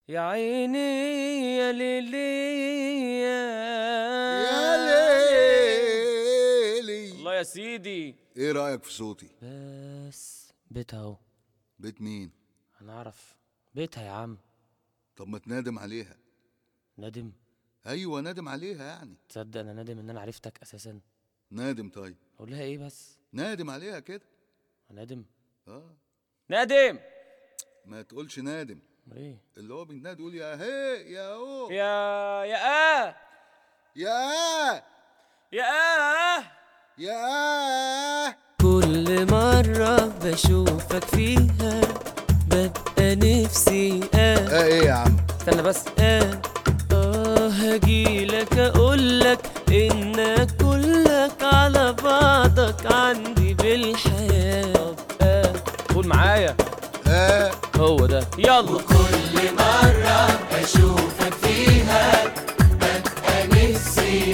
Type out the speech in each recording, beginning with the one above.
يا عيني يا ليلي يا ليلي. الله يا سيدي. ايه رأيك في صوتي؟ بس بيتها اهو. بيت مين؟ هنعرف بيتها يا عم. طب ما تنادم عليها. ندم؟ ايوه نادم عليها يعني. تصدق انا نادم ان انا عرفتك اساسا. نادم طيب. اقول لها ايه بس؟ نادم عليها كده. نادم. اه نادم. ما تقولش نادم. امال ايه؟ اللي هو بينادي يقول يا هي يا هو يا يا يا يا يا. كل مرة بشوفك فيها ببقى نفسي ايه يا عم؟ استنى بس هجيلك اقولك ان كلك على بعضك عندي بالحياة. قول معايا. هو ده يلا. وكل مرة بشوفك فيها ببقى نفسي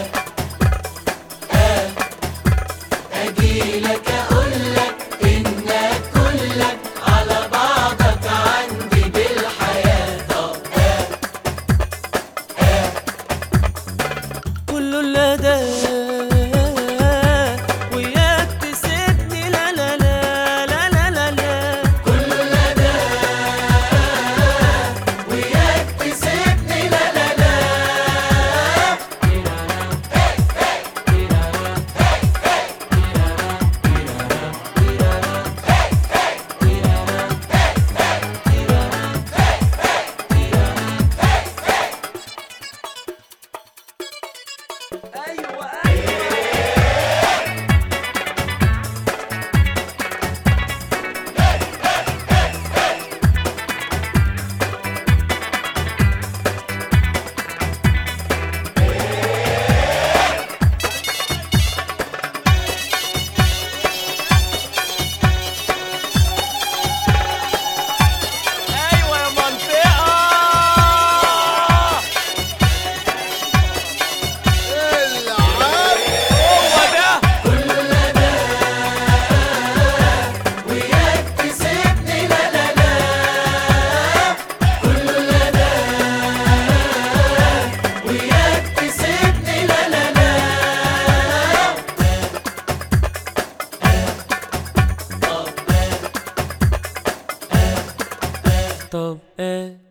أجيلك أقولك إنك كلك على بعضك عندي بالحياة. طب كله لدى وياك تسيبني لا لا لا لا لا لا لا. كله لدى وياك تسيبني لا لا لا. ايوه ايوه يا منطقة. العب. هو ده. كله لدى وياك تسيبني لا لا لا. كله لدى وياك تسيبني لا لا لا. طب